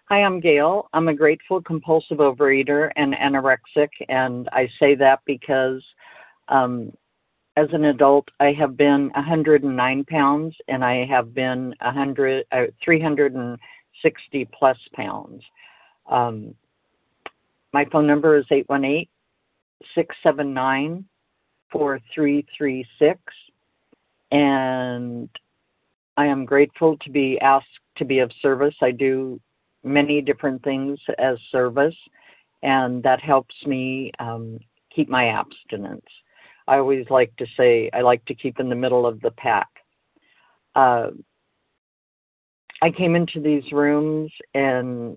Hi, I'm Gail. I'm a grateful compulsive overeater and anorexic, and I say that because um, as an adult, I have been 109 pounds, and I have been 360 plus pounds. Um, my phone number is 818-679-4336, and I am grateful to be asked to be of service. I do many different things as service, and that helps me keep my abstinence. I always like to say I like to keep in the middle of the pack. Uh, I came into these rooms in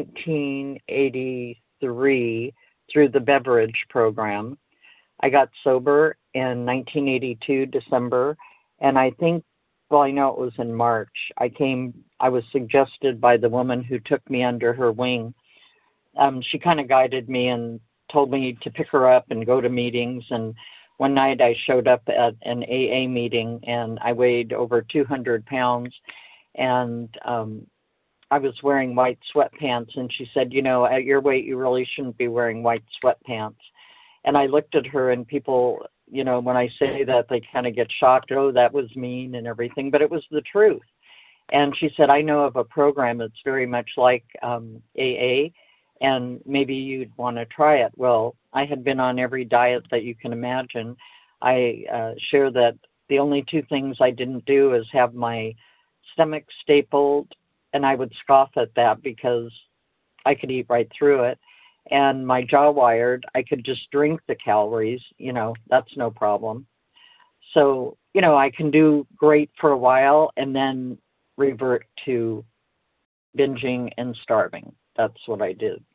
1983 through the beverage program. I got sober in 1982, December, and I think, well, I know it was in March. I was suggested by the woman who took me under her wing. She kind of guided me and told me to pick her up and go to meetings. And one night I showed up at an AA meeting, and I weighed over 200 pounds. And I was wearing white sweatpants. And she said, at your weight, you really shouldn't be wearing white sweatpants. And I looked at her, and people, when I say that, they kind of get shocked. Oh, that was mean and everything. But it was the truth. And she said, I know of a program that's very much like AA, and maybe you'd want to try it. Well, I had been on every diet that you can imagine. I share that the only two things I didn't do is have my stomach stapled, and I would scoff at that because I could eat right through it. And my jaw wired, I could just drink the calories, that's no problem. So, I can do great for a while and then revert to binging and starving. That's what I did.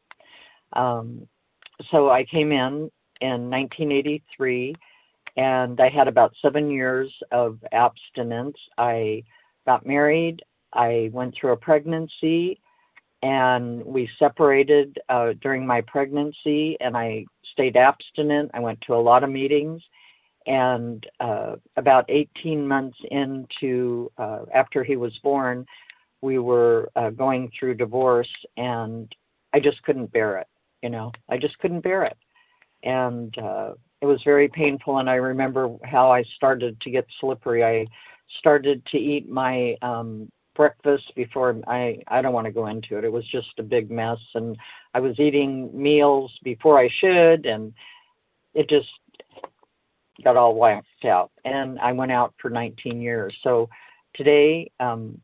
So I came in 1983, and I had about 7 years of abstinence. I got married. I went through a pregnancy, and we separated during my pregnancy, and I stayed abstinent. I went to a lot of meetings, and about 18 months into, after he was born, we were going through divorce, and I just couldn't bear it, I just couldn't bear it. And it was very painful, and I remember how I started to get slippery. I started to eat my breakfast before I don't want to go into it. It was just a big mess, and I was eating meals before I should, and it just got all whacked out. And I went out for 19 years. So today I'm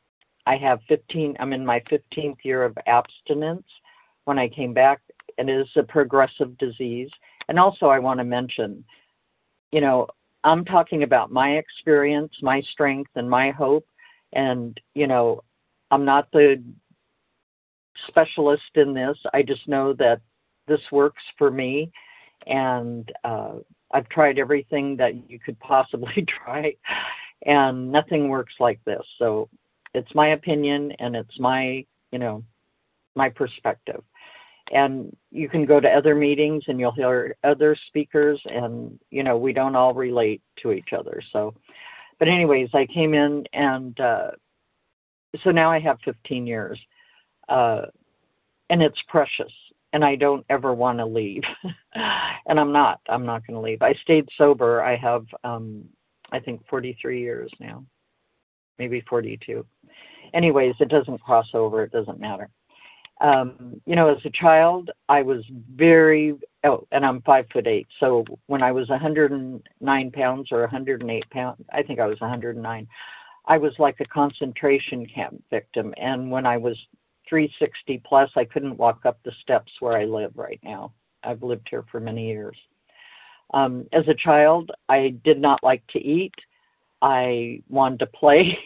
in my 15th year of abstinence. When I came back, it is a progressive disease. And also I want to mention, I'm talking about my experience, my strength, and my hope. And, I'm not the specialist in this. I just know that this works for me. And I've tried everything that you could possibly try, and nothing works like this. So it's my opinion, and it's my perspective. And you can go to other meetings, and you'll hear other speakers, and, we don't all relate to each other. So, but anyways, I came in, and so now I have 15 years, and it's precious, and I don't ever want to leave. And I'm not going to leave. I stayed sober. I have, I think 43 years now, maybe 42. Anyways, it doesn't cross over. It doesn't matter. As a child, I was and I'm 5'8". So when I was 109 pounds or 108 pounds, I think I was 109, I was like a concentration camp victim. And when I was 360 plus, I couldn't walk up the steps where I live right now. I've lived here for many years. As a child, I did not like to eat. I wanted to play.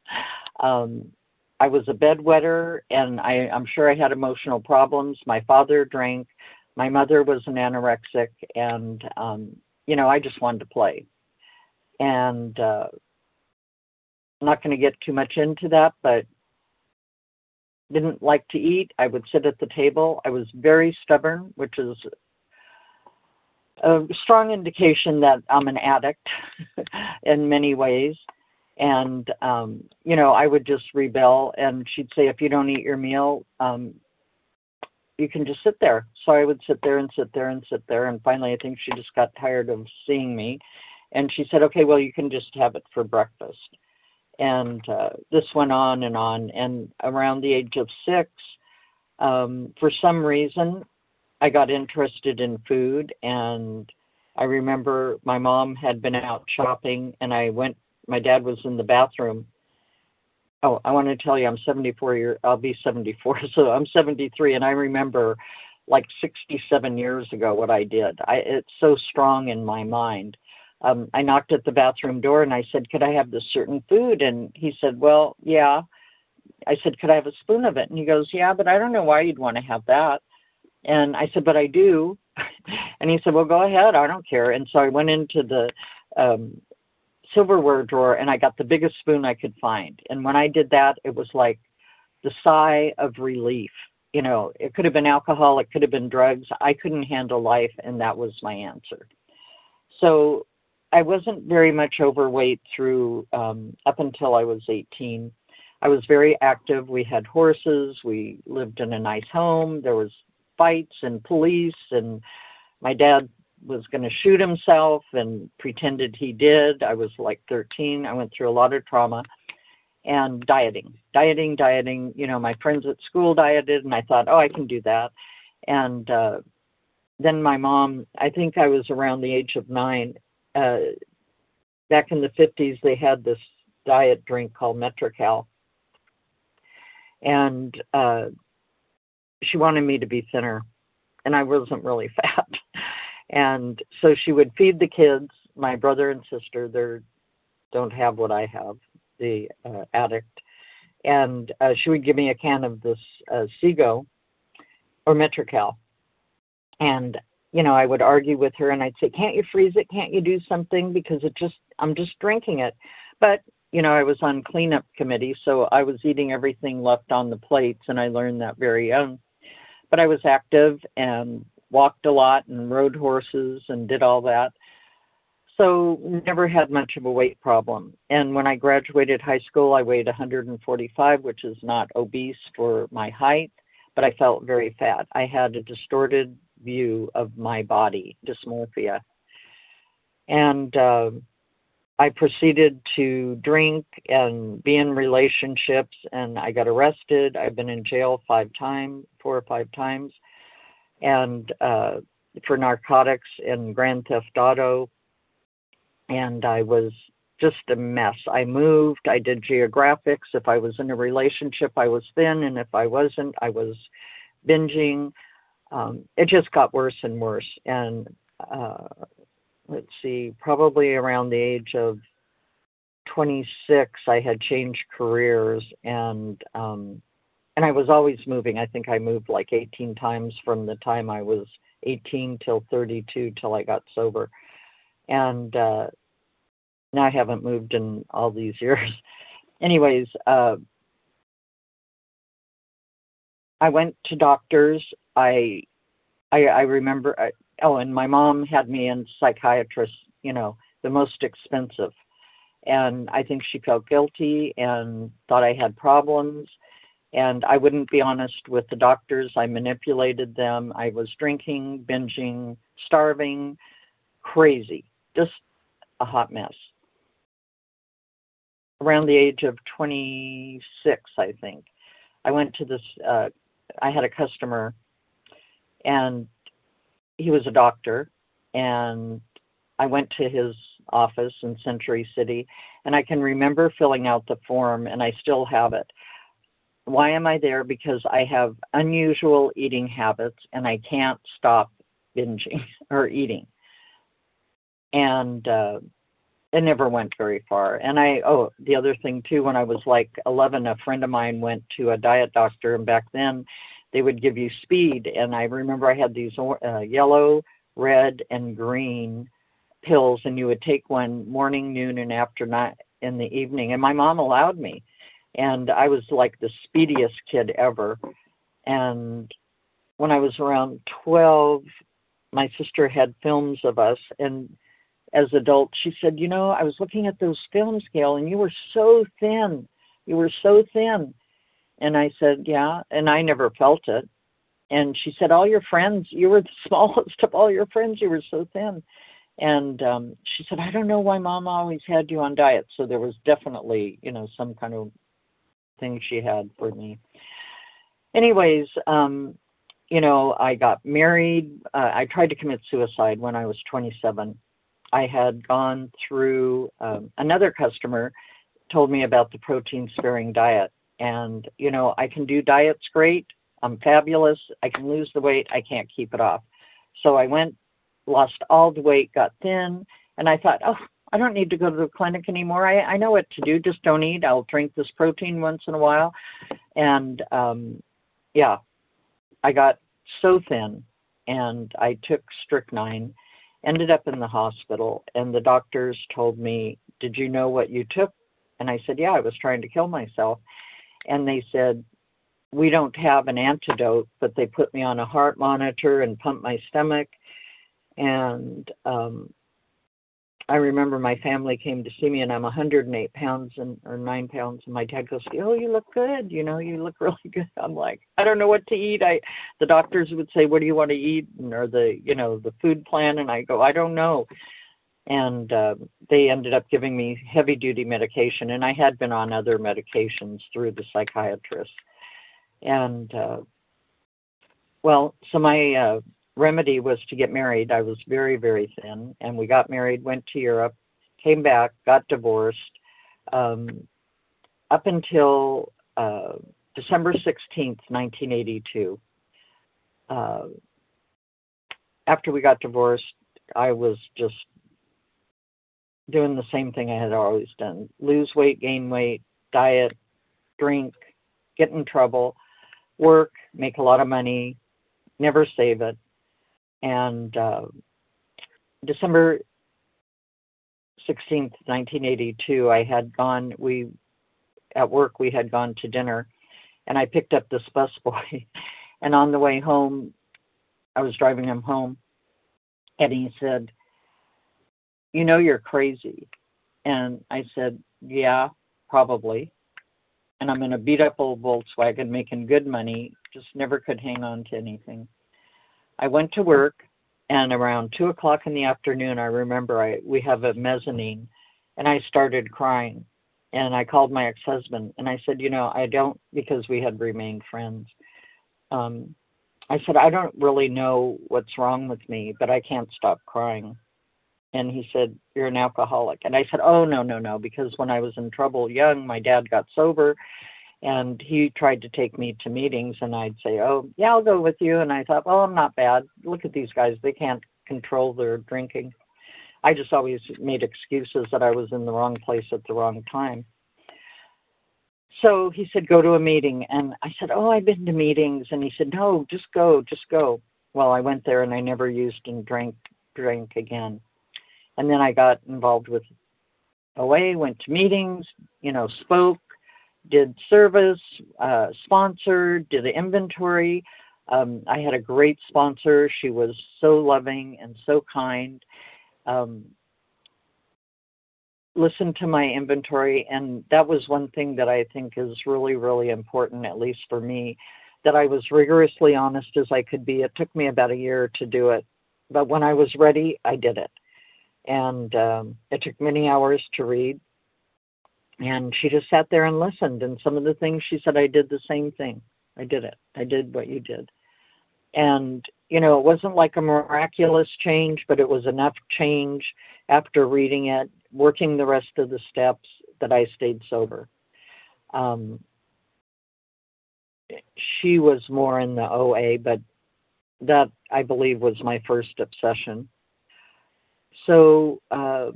I was a bedwetter, and I'm sure I had emotional problems. My father drank. My mother was an anorexic, and, I just wanted to play. And I'm not going to get too much into that, but didn't like to eat. I would sit at the table. I was very stubborn, which is a strong indication that I'm an addict in many ways. And, I would just rebel, and she'd say, if you don't eat your meal, you can just sit there. So I would sit there and sit there and sit there. And finally, I think she just got tired of seeing me. And she said, okay, well, you can just have it for breakfast. And this went on. And around the age of 6, for some reason, I got interested in food. And I remember my mom had been out shopping, and my dad was in the bathroom. Oh, I want to tell you, I'll be 74, so I'm 73, and I remember like 67 years ago what I did. It's so strong in my mind. I knocked at the bathroom door and I said, could I have this certain food? And he said, well, yeah. I said, could I have a spoon of it? And he goes, yeah, but I don't know why you'd want to have that. And I said, but I do. And he said, well, go ahead. I don't care. And so I went into the silverware drawer and I got the biggest spoon I could find. And when I did that, it was like the sigh of relief. It could have been alcohol, it could have been drugs. I couldn't handle life, and that was my answer. So I wasn't very much overweight through up until I was 18. I was very active. We had horses. We lived in a nice home. There was fights and police, and my dad was going to shoot himself and pretended he did. I was like 13. I went through a lot of trauma. And dieting. My friends at school dieted, and I thought, I can do that. And then my mom, I think I was around the age of 9. Back in the 50s, they had this diet drink called Metrocal. And she wanted me to be thinner, and I wasn't really fat. And so she would feed the kids, my brother and sister. They don't have what I have, the addict. And she would give me a can of this Sego or Metrocal. And, I would argue with her and I'd say, can't you freeze it? Can't you do something? Because I'm just drinking it. But, I was on cleanup committee, so I was eating everything left on the plates, and I learned that very young. But I was active and walked a lot and rode horses and did all that. So never had much of a weight problem. And when I graduated high school, I weighed 145, which is not obese for my height, but I felt very fat. I had a distorted view of my body, dysmorphia. And I proceeded to drink and be in relationships, and I got arrested. I've been in jail 4 or 5 times, and for narcotics and grand theft auto. And I was just a mess. I moved. I did geographics. If I was in a relationship, I was thin. And if I wasn't, I was binging. It just got worse and worse. And let's see, probably around the age of 26, I had changed careers. And I was always moving. I think I moved like 18 times from the time I was 18 till 32 till I got sober. And now I haven't moved in all these years. Anyways, I went to doctors. I remember, and my mom had me in psychiatrists, the most expensive. And I think she felt guilty and thought I had problems. And I wouldn't be honest with the doctors. I manipulated them. I was drinking, binging, starving, crazy, just a hot mess. Around the age of 26, I think, I went to this, I had a customer, and he was a doctor, and I went to his office in Century City, and I can remember filling out the form, and I still have it. Why am I there? Because I have unusual eating habits, and I can't stop binging or eating. And it never went very far. And the other thing too, when I was like 11, a friend of mine went to a diet doctor, and back then they would give you speed. And I remember I had these yellow, red, and green pills, and you would take one morning, noon, and after night in the evening. And my mom allowed me. And I was like the speediest kid ever. And when I was around 12, my sister had films of us, and as adults. She said, I was looking at those films, Gail, and you were so thin. You were so thin. And I said, yeah, and I never felt it. And she said, all your friends, you were the smallest of all your friends. You were so thin. And she said, I don't know why Mom always had you on diet. So there was definitely, some kind of thing she had for me. Anyways, I got married. I tried to commit suicide when I was 27. I had gone through, another customer told me about the protein-sparing diet. And, I can do diets great. I'm fabulous. I can lose the weight. I can't keep it off. So I went, lost all the weight, got thin, and I thought, I don't need to go to the clinic anymore. I know what to do. Just don't eat. I'll drink this protein once in a while. And, I got so thin, and I took strychnine, ended up in the hospital, and the doctors told me, did you know what you took? And I said, yeah, I was trying to kill myself. And they said, we don't have an antidote, but they put me on a heart monitor and pumped my stomach. And I remember my family came to see me, and I'm 108 pounds or 9 pounds. And my dad goes, oh, you look good. You look really good. I'm like, I don't know what to eat. The doctors would say, what do you want to eat? Or the food plan. And I go, I don't know. And they ended up giving me heavy duty medication. And I had been on other medications through the psychiatrist. And, so my remedy was to get married. I was very, very thin, and we got married, went to Europe, came back, got divorced, up until December 16th, 1982. After we got divorced, I was just doing the same thing I had always done. Lose weight, gain weight, diet, drink, get in trouble, work, make a lot of money, never save it. And December 16th, 1982, I had gone, at work we had gone to dinner, and I picked up this busboy. And on the way home, I was driving him home, and he said, you're crazy. And I said, yeah, probably. And I'm in a beat-up old Volkswagen making good money, just never could hang on to anything. I went to work, and around 2 o'clock in the afternoon, I remember we have a mezzanine, and I started crying. And I called my ex-husband, and I said, I don't, because we had remained friends. I said, I don't really know what's wrong with me, but I can't stop crying. And he said, you're an alcoholic. And I said, oh, no, because when I was in trouble young, my dad got sober, and he tried to take me to meetings, and I'd say, oh, yeah, I'll go with you. And I thought, well, I'm not bad. Look at these guys. They can't control their drinking. I just always made excuses that I was in the wrong place at the wrong time. So he said, go to a meeting. And I said, oh, I've been to meetings. And he said, no, just go. Well, I went there, and I never used and drank again. And then I got involved with OA, went to meetings, spoke, did service, sponsored, did the inventory. I had a great sponsor. She was so loving and so kind. Listened to my inventory, and that was one thing that I think is really, really important, at least for me, that I was rigorously honest as I could be. It took me about a year to do it, but when I was ready, I did it. And it took many hours to read. And she just sat there and listened. And some of the things she said, I did the same thing. I did it. I did what you did. And, it wasn't like a miraculous change, but it was enough change after reading it, working the rest of the steps, that I stayed sober. She was more in the OA, but that, I believe, was my first obsession. So I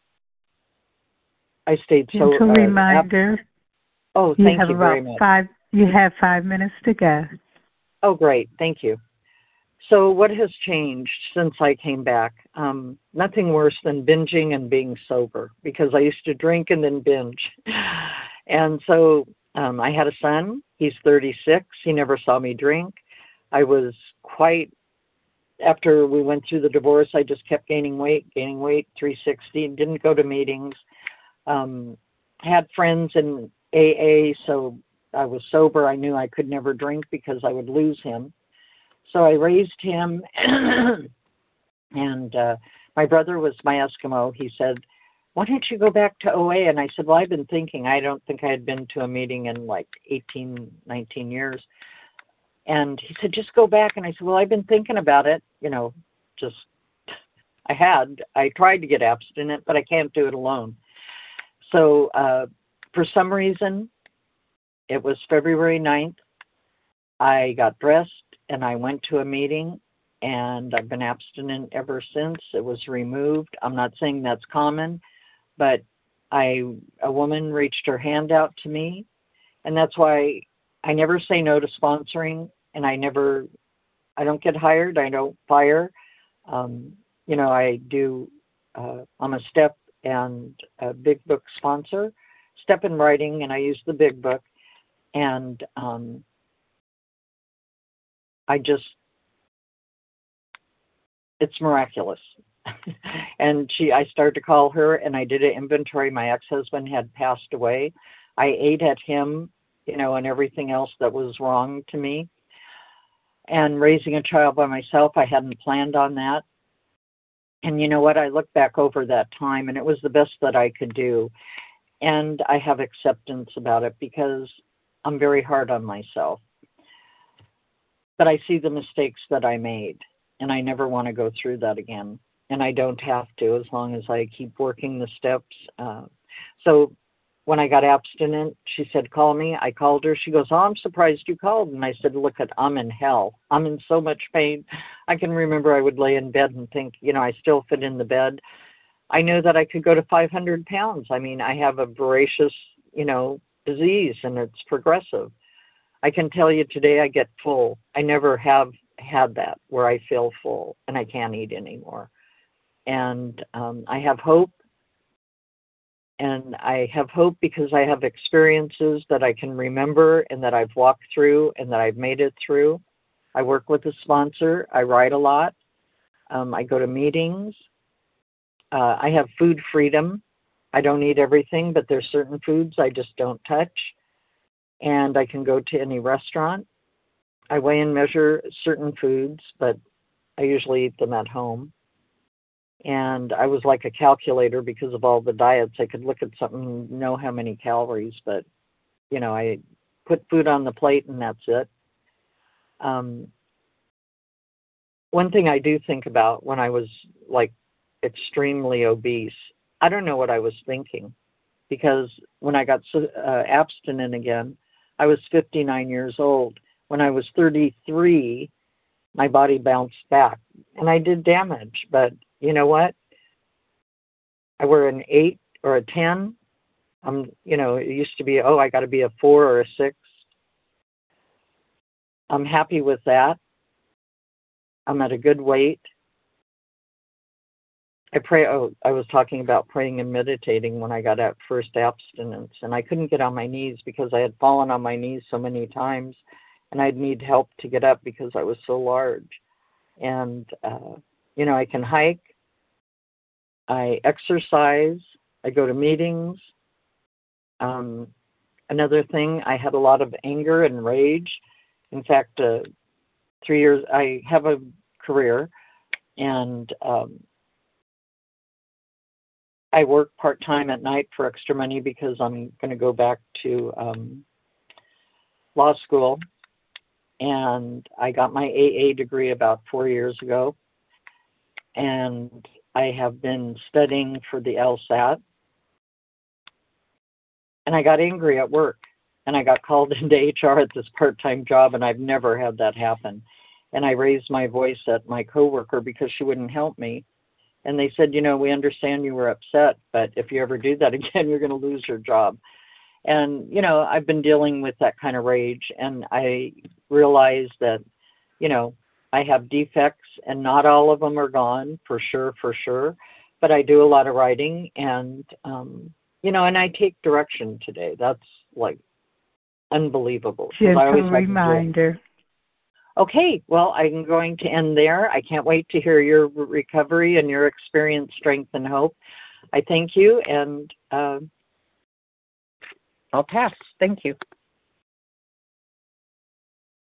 stayed sober. Gentle reminder. Thank you very much. You have 5 minutes to go. Oh, great. Thank you. So what has changed since I came back? Nothing worse than binging and being sober, because I used to drink and then binge. And so I had a son. He's 36. He never saw me drink. I was quite after we went through the divorce, I just kept gaining weight, 360, didn't go to meetings. Had friends in AA, so I was sober. I knew I could never drink because I would lose him. So I raised him, and my brother was my Eskimo. He said, why don't you go back to OA? And I said, well, I've been thinking. I don't think I had been to a meeting in like 18, 19 years. And he said, just go back. And I said, well, I've been thinking about it. I tried to get abstinent, but I can't do it alone. So for some reason, it was February 9th. I got dressed and I went to a meeting, and I've been abstinent ever since. It was removed. I'm not saying that's common, but a woman reached her hand out to me, and that's why I never say no to sponsoring, and I don't get hired. I don't fire. I do, I'm a STEP and a Big Book sponsor, STEP in writing, and I use the Big Book. And it's miraculous. And I started to call her, and I did an inventory. My ex-husband had passed away. I ate at him, and everything else that was wrong to me. And raising a child by myself, I hadn't planned on that. And you know what? I look back over that time, and it was the best that I could do. And I have acceptance about it because I'm very hard on myself. But I see the mistakes that I made, and I never want to go through that again. And I don't have to, as long as I keep working the steps. So when I got abstinent, she said, call me. I called her. She goes, oh, I'm surprised you called. And I said, look, I'm in hell. I'm in so much pain. I can remember I would lay in bed and think, I still fit in the bed. I knew that I could go to 500 pounds. I mean, I have a voracious, disease, and it's progressive. I can tell you today I get full. I never have had that where I feel full and I can't eat anymore. And I have hope. And I have hope because I have experiences that I can remember and that I've walked through and that I've made it through. I work with a sponsor. I write a lot. I go to meetings. I have food freedom. I don't eat everything, but there's certain foods I just don't touch. And I can go to any restaurant. I weigh and measure certain foods, but I usually eat them at home. And I was like a calculator because of all the diets. I could look at something and know how many calories, but, I put food on the plate and that's it. One thing I do think about when I was like extremely obese, I don't know what I was thinking, because when I got abstinent again, I was 59 years old. When I was 33, my body bounced back and I did damage, but you know what? I were an 8 or a 10. It used to be, I got to be a 4 or a 6. I'm happy with that. I'm at a good weight. I pray. I was talking about praying and meditating when I got at first abstinence, and I couldn't get on my knees because I had fallen on my knees so many times, and I'd need help to get up because I was so large. And, I can hike. I exercise. I go to meetings. Another thing, I had a lot of anger and rage. In fact, 3 years, I have a career, and I work part-time at night for extra money because I'm going to go back to law school. And I got my AA degree about 4 years ago. And I have been studying for the LSAT. And I got angry at work. And I got called into HR at this part-time job, and I've never had that happen. And I raised my voice at my coworker because she wouldn't help me. And they said, we understand you were upset, but if you ever do that again, you're going to lose your job. And, I've been dealing with that kind of rage, and I realize that, I have defects, and not all of them are gone, for sure. But I do a lot of writing, and, and I take direction today. That's, like, unbelievable. Gentle reminder. Okay, well, I'm going to end there. I can't wait to hear your recovery and your experience, strength, and hope. I thank you, and I'll pass. Thank you.